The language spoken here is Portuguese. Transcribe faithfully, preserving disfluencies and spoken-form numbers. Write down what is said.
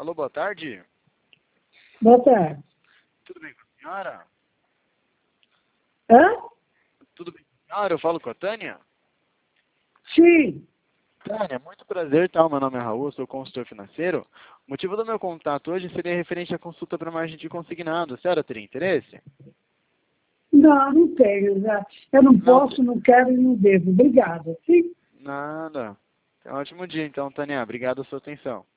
Alô, boa tarde. Boa tarde. Tudo bem com a senhora? Hã? Tudo bem com a senhora? Eu falo com a Tânia? Sim. Tânia, muito prazer, tá? Meu nome é Raul, sou consultor financeiro. O motivo do meu contato hoje seria referente à consulta para margem de consignado. A senhora teria interesse? Não, não tenho. Já. Eu não Não, posso, não quero e não devo. Obrigada. Sim. nada. Tenha um ótimo dia, então, Tânia. Obrigado pela sua atenção.